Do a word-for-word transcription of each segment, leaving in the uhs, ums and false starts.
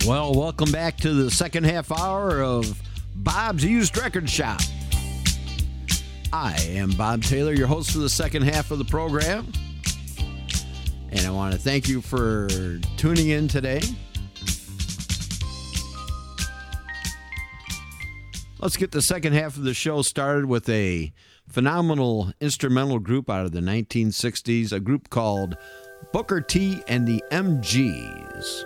Well, welcome back to the second half hour of Bob's Used Record Shop. I am Bob Taylor, your host for the second half of the program. And I want to thank you for tuning in today. Let's get the second half of the show started with a phenomenal instrumental group out of the nineteen sixties, a group called Booker T and the M Gs.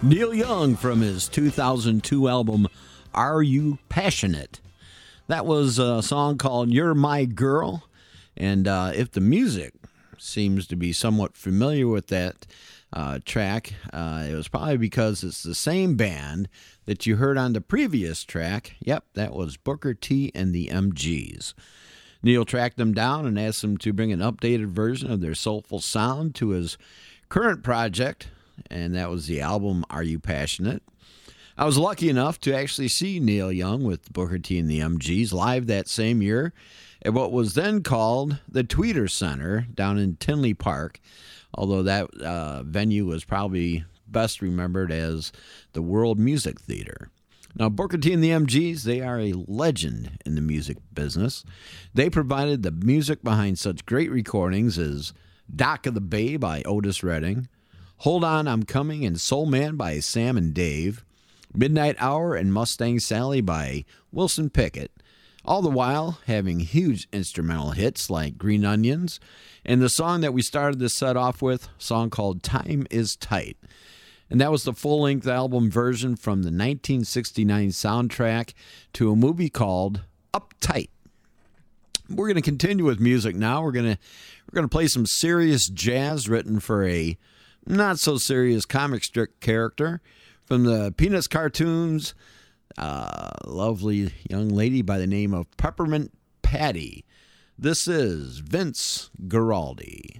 Neil Young from his two thousand two album, Are You Passionate? That was a song called You're My Girl. And uh, if the music seems to be somewhat familiar with that uh, track, uh, it was probably because it's the same band that you heard on the previous track. Yep, that was Booker T and the M Gs. Neil tracked them down and asked them to bring an updated version of their soulful sound to his current project, and that was the album Are You Passionate? I was lucky enough to actually see Neil Young with Booker T and the M Gs live that same year at what was then called the Tweeter Center down in Tinley Park, although that uh, venue was probably best remembered as the World Music Theater. Now, Booker T and the M Gs, they are a legend in the music business. They provided the music behind such great recordings as Dock of the Bay by Otis Redding, Hold On, I'm Coming, and Soul Man by Sam and Dave, Midnight Hour and Mustang Sally by Wilson Pickett, all the while having huge instrumental hits like Green Onions, and the song that we started this set off with, a song called Time Is Tight. And that was the full-length album version from the nineteen sixty-nine soundtrack to a movie called Uptight. We're going to continue with music now. We're going to we're going to play some serious jazz written for a not-so-serious comic strip character from the Peanuts cartoons, a lovely young lady by the name of Peppermint Patty. This is Vince Guaraldi.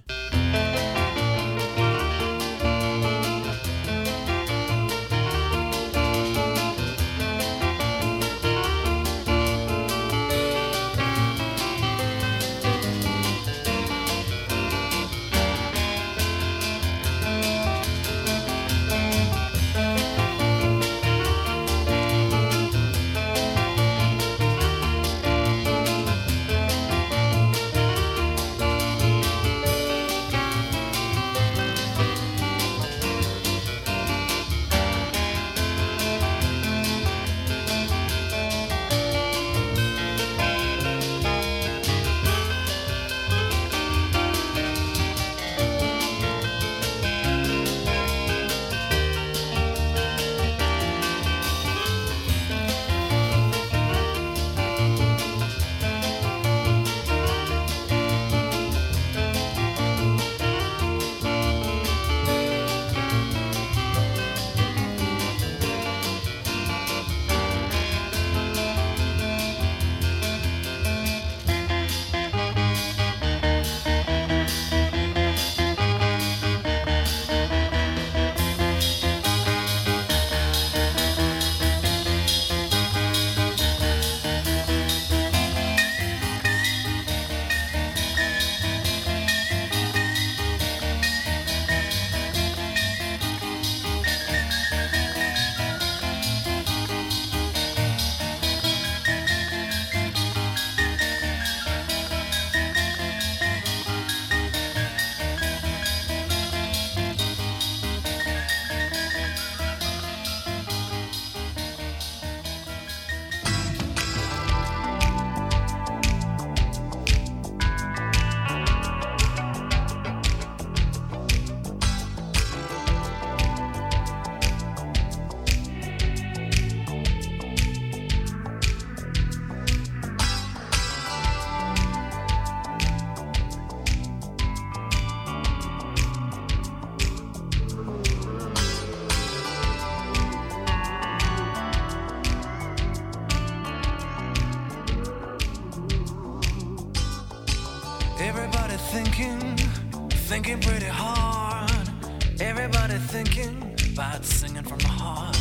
Everybody thinking, thinking pretty hard. Everybody thinking about singing from the heart.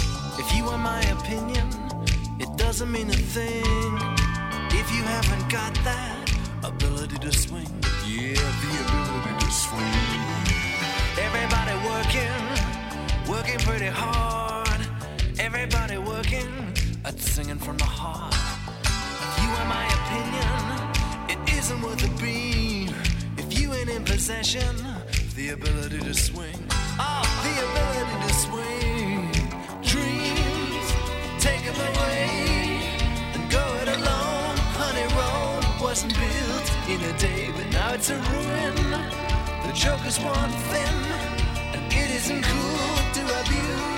If you want my opinion, it doesn't mean a thing if you haven't got that ability to swing. Yeah, the ability to swing. Everybody working, working pretty hard. Everybody working at singing from the heart. If you want my opinion, it isn't worth a beam if you ain't in possession the ability to swing. Oh, the ability to swing. Dreams, take them away and go it alone. Honey Road wasn't built in a day, but now it's a ruin. The joker's worn thin, and it isn't cool to abuse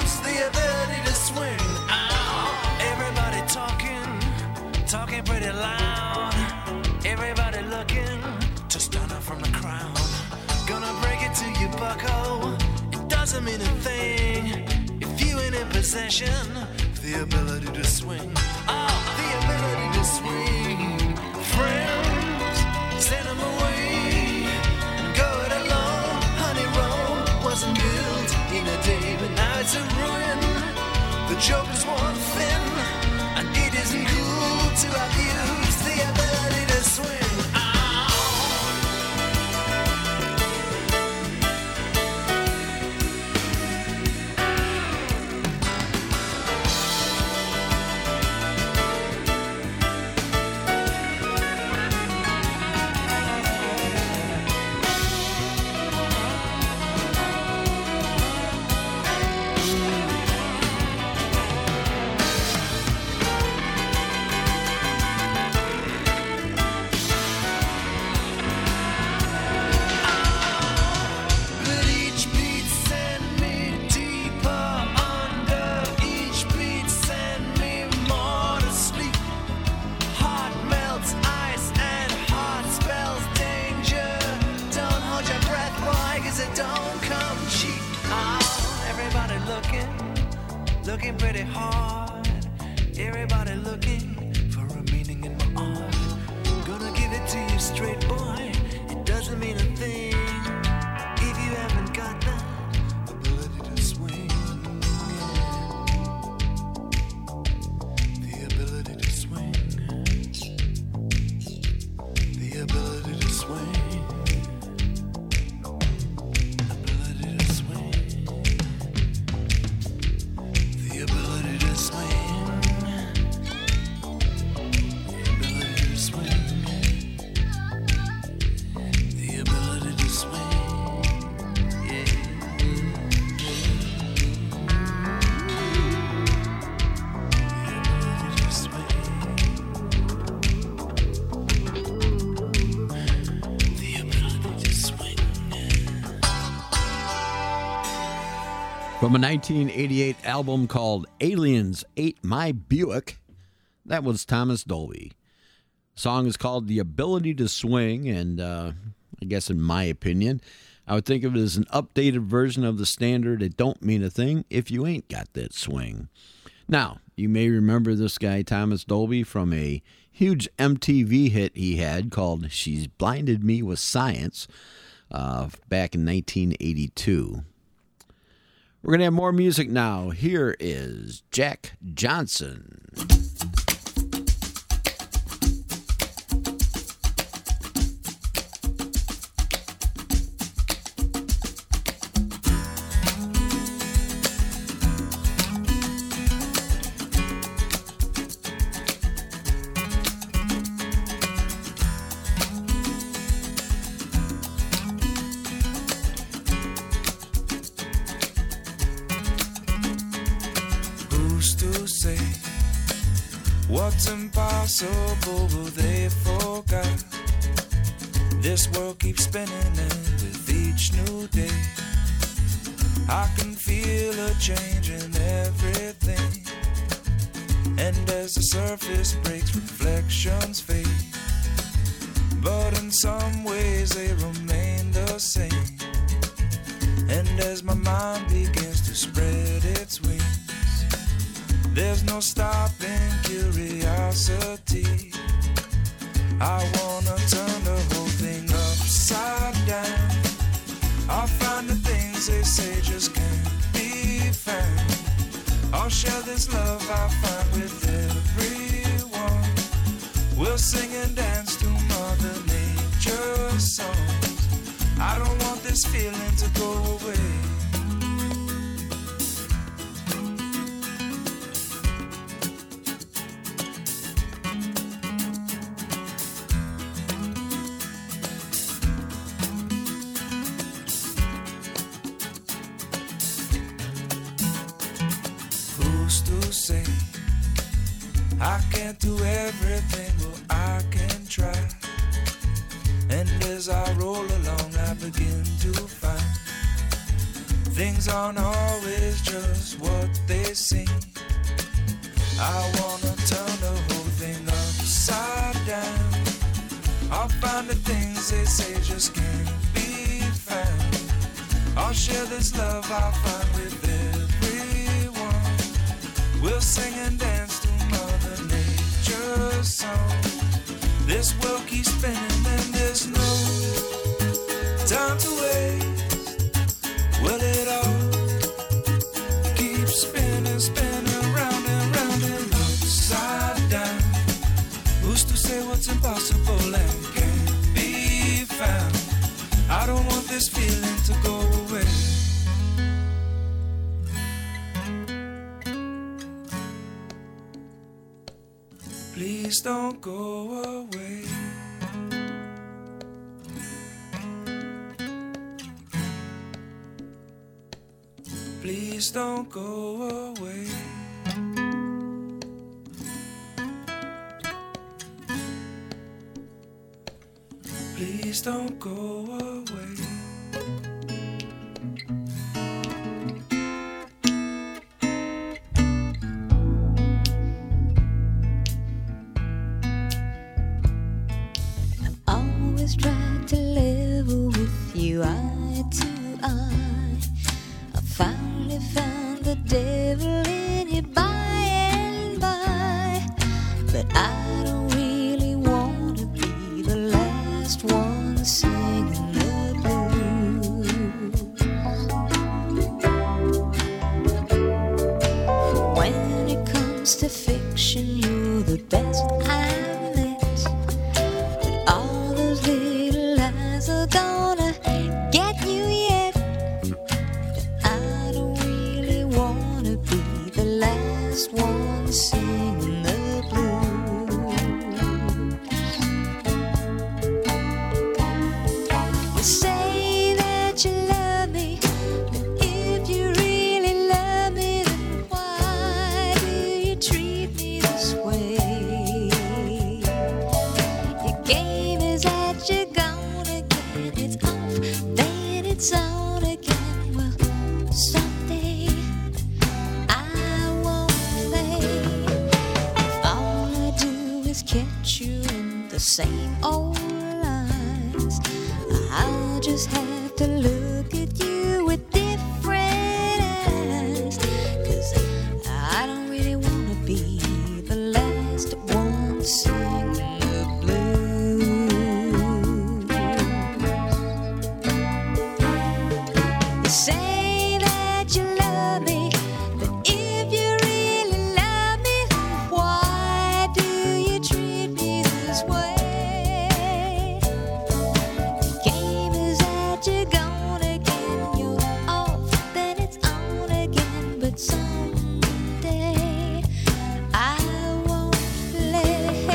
doesn't mean a thing if you ain't in possession. The ability to swing, oh, the ability to swing. Friends, send them away and go it alone. Honey Rome wasn't built in a day, but now it's a ruin. The joke is worn thin, and it isn't cool to abuse the ability to swing. Looking pretty hard, everybody looking for a meaning in my art. Gonna give it to you straight, boy, it doesn't mean a thing if you haven't got that ability to swing. The ability to swing. The ability to swing. From a nineteen eighty-eight album called Aliens Ate My Buick, that was Thomas Dolby. The song is called The Ability to Swing, and uh, I guess in my opinion, I would think of it as an updated version of the standard It Don't Mean a Thing If You Ain't Got That Swing. Now, you may remember this guy, Thomas Dolby, from a huge M T V hit he had called She's Blinded Me with Science uh, back in nineteen eighty-two. We're going to have more music now. Here is Jack Johnson. What's impossible, well, they forgot. This world keeps spinning, and with each new day, I can feel a change in everything. And as the surface breaks, reflections fade, but in some ways they remain the same. And as my mind begins to spread its wings, there's no stopping curiosity. I wanna turn the whole thing upside down. I'll find the things they say just can't be found. I'll share this love I find with everyone. We'll sing and dance to Mother Nature's songs. I don't want this feeling to go away. Say I can't do everything, well I can try. And as I roll along I begin to find things aren't always just what they seem. I wanna turn the whole thing upside down. I'll find the things they say just can't be found. I'll I'll share this love I'll find with everyone. We'll sing and dance to Mother Nature's song. This world keeps spinning and there's no time to waste. Will it all keep spinning, spinning round and round and upside down? Who's to say what's impossible and can't be found? I don't want this feeling to go away. Please don't go away. Please don't go away. Please don't go away. I've always tried to live with you eye to eye. I finally found the devil in you by and by. But I don't really want to be the last one singing the blues. When it comes to fiction, you're the best I've met. But all those little lies are gonna get you yet. I don't really wanna be the last one singing the blues. You say that you love me, but if you really love me, then why do you treat me this way? Your game is that you're gonna get it off, then it's on again. Well, someday I won't play. If all I do is catch you in the same old lies, I'll just have to look at you with different eyes. 'Cause I don't really wanna be the last one singing the blues. You say that you love me, but if you really love me, why do you treat me this way? The game is that you're gonna get you off, then it's on again. But someday I won't play.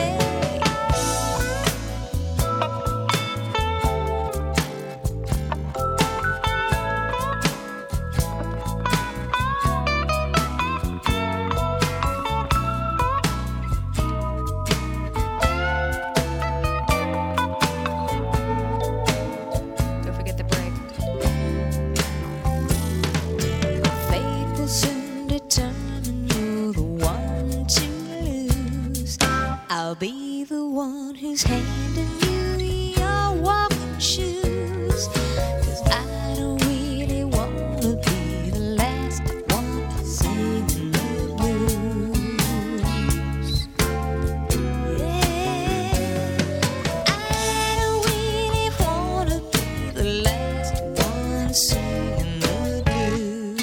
Don't forget the break. Fate will soon determine you're the one to lose. I'll be the one who's handing you your walking shoes. 'Cause I don't really wanna be the last one singing the blues. Yeah, I don't really wanna be the last one singing the blues.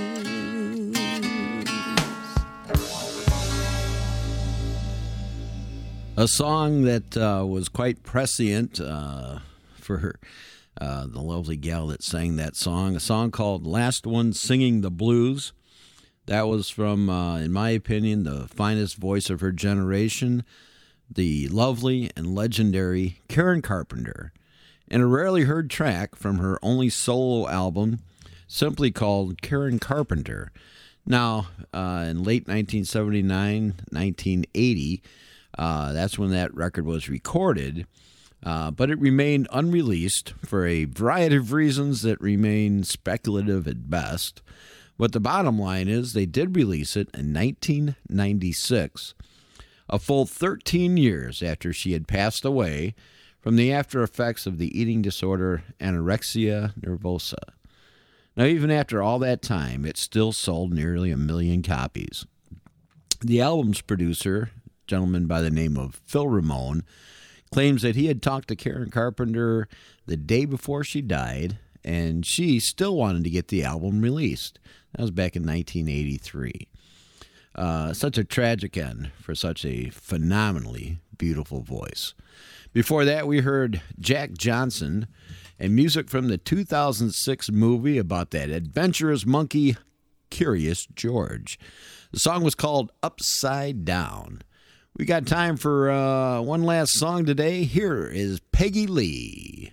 A song that uh, was quite prescient uh, for her, uh, the lovely gal that sang that song. A song called Last One Singing the Blues. That was from, uh, in my opinion, the finest voice of her generation, the lovely and legendary Karen Carpenter, and a rarely heard track from her only solo album, simply called Karen Carpenter. Now, uh, in late nineteen seventy-nine, nineteen eighty, uh, that's when that record was recorded, uh, but it remained unreleased for a variety of reasons that remain speculative at best. But the bottom line is they did release it in nineteen ninety-six, a full thirteen years after she had passed away from the after effects of the eating disorder anorexia nervosa. Now, even after all that time, it still sold nearly a million copies. The album's producer, a gentleman by the name of Phil Ramone, claims that he had talked to Karen Carpenter the day before she died, and she still wanted to get the album released. That was back in nineteen eighty-three. Uh, such a tragic end for such a phenomenally beautiful voice. Before that, we heard Jack Johnson and music from the two thousand six movie about that adventurous monkey, Curious George. The song was called Upside Down. We got time for uh, one last song today. Here is Peggy Lee.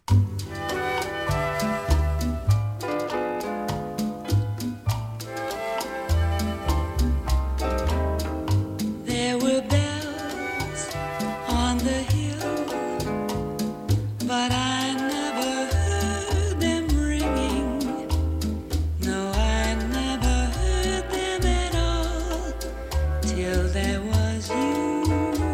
There were bells on the hill, but I never heard them ringing. No, I never heard them at all till there was you.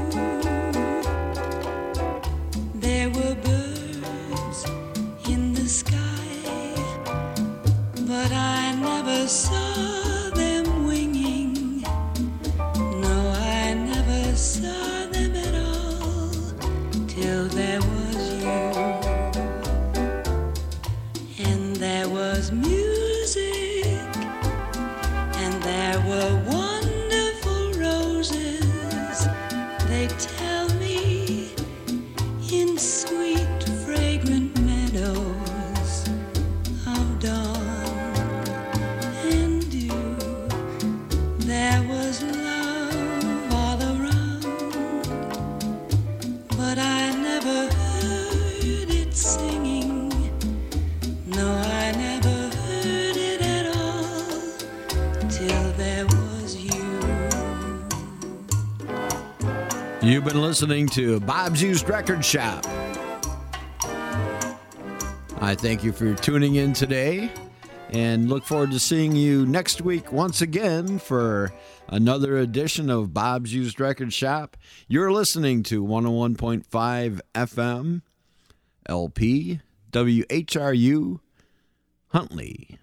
There were birds in the sky, but I never saw them winging. No, I never saw them at all till there was you. And there was music, and there were wonderful roses. They tell me in sweet, fragrant meadows of dawn and dew. There was love all around, but I never heard it singing. No, I never heard it at all till there was you. You've been listening to Bob's Used Record Shop. I thank you for tuning in today and look forward to seeing you next week once again for another edition of Bob's Used Record Shop. You're listening to one oh one point five F M L P W H R U Huntley.